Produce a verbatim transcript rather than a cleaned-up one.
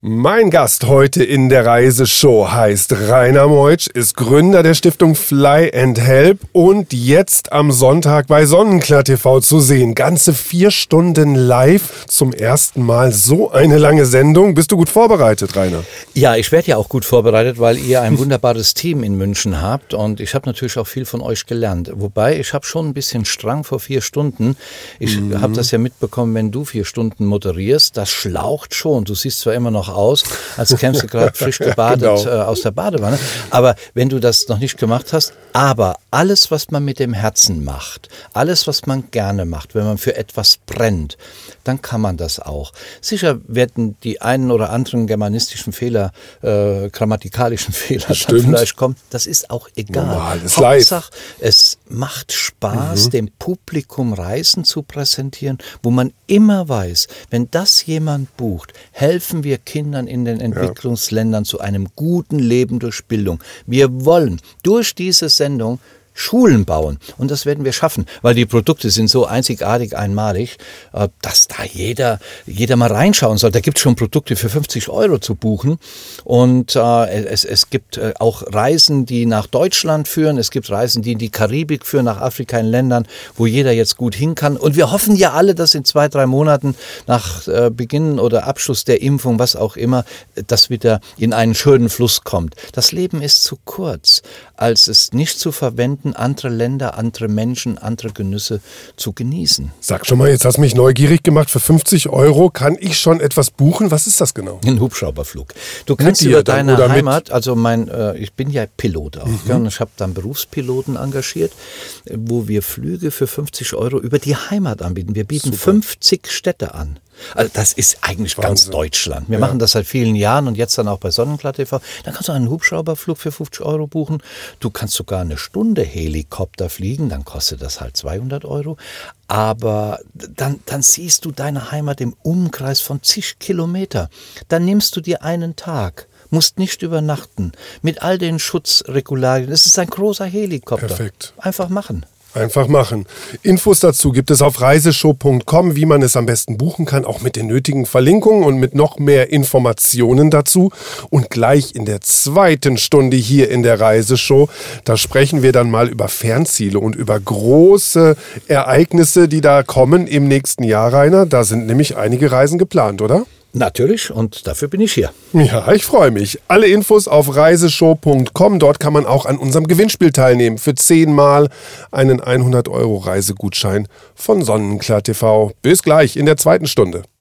Mein Gast heute in der Reiseshow heißt Rainer Meutsch, ist Gründer der Stiftung Fly and Help und jetzt am Sonntag bei Sonnenklar T V zu sehen. Ganze vier Stunden live, zum ersten Mal so eine lange Sendung. Bist du gut vorbereitet, Rainer? Ja, ich werde ja auch gut vorbereitet, weil ihr ein wunderbares Team in München habt und ich habe natürlich auch viel von euch gelernt. Wobei, ich habe schon ein bisschen Strang vor vier Stunden. Ich mhm. habe das ja mitbekommen, wenn du vier Stunden moderierst, das schlaucht schon. Du siehst zwar immer noch aus, als kämst du gerade frisch gebadet genau. äh, aus der Badewanne. Aber wenn du das noch nicht gemacht hast, aber alles, was man mit dem Herzen macht, alles, was man gerne macht, wenn man für etwas brennt, dann kann man das auch. Sicher werden die einen oder anderen germanistischen Fehler, äh, grammatikalischen Fehler dann vielleicht kommen. Das ist auch egal. Normal, ist Hauptsache, live. Es macht Spaß, mhm. dem Publikum Reisen zu präsentieren, wo man immer weiß, wenn das jemand bucht, helfen wir Kindern in den Entwicklungsländern ja. zu einem guten Leben durch Bildung. Wir wollen durch diese Sendung Schulen bauen. Und das werden wir schaffen, weil die Produkte sind so einzigartig, einmalig, dass da jeder, jeder mal reinschauen soll. Da gibt es schon Produkte für fünfzig Euro zu buchen. Und äh, es, es gibt äh, auch Reisen, die nach Deutschland führen. Es gibt Reisen, die in die Karibik führen, nach Afrika, in Ländern, wo jeder jetzt gut hin kann. Und wir hoffen ja alle, dass in zwei, drei Monaten nach äh, Beginn oder Abschluss der Impfung, was auch immer, das wieder in einen schönen Fluss kommt. Das Leben ist zu kurz, als es nicht zu verwenden, andere Länder, andere Menschen, andere Genüsse zu genießen. Sag schon mal, jetzt hast du mich neugierig gemacht. Für fünfzig Euro kann ich schon etwas buchen. Was ist das genau? Ein Hubschrauberflug. Du kannst über deine Heimat, also mein, äh, ich bin ja Pilot auch, mhm. ja, und ich habe dann Berufspiloten engagiert, wo wir Flüge für fünfzig Euro über die Heimat anbieten. Wir bieten Super. fünfzig Städte an. Also das ist eigentlich Wahnsinn. Ganz Deutschland. Wir ja. machen das seit vielen Jahren und jetzt dann auch bei Sonnenklar T V. Dann kannst du einen Hubschrauberflug für fünfzig Euro buchen. Du kannst sogar eine Stunde Helikopter fliegen, dann kostet das halt zweihundert Euro. Aber dann, dann siehst du deine Heimat im Umkreis von zig Kilometer. Dann nimmst du dir einen Tag. Musst nicht übernachten. Mit all den Schutzregularien. Es ist ein großer Helikopter. Perfekt. Einfach machen. Einfach machen. Infos dazu gibt es auf reiseshow punkt com, wie man es am besten buchen kann, auch mit den nötigen Verlinkungen und mit noch mehr Informationen dazu. Und gleich in der zweiten Stunde hier in der Reiseshow, da sprechen wir dann mal über Fernziele und über große Ereignisse, die da kommen im nächsten Jahr, Rainer. Da sind nämlich einige Reisen geplant, oder? Natürlich, und dafür bin ich hier. Ja, ich freue mich. Alle Infos auf reiseshow punkt com. Dort kann man auch an unserem Gewinnspiel teilnehmen. Für zehnmal einen hundert Euro Reisegutschein von Sonnenklar T V. Bis gleich in der zweiten Stunde.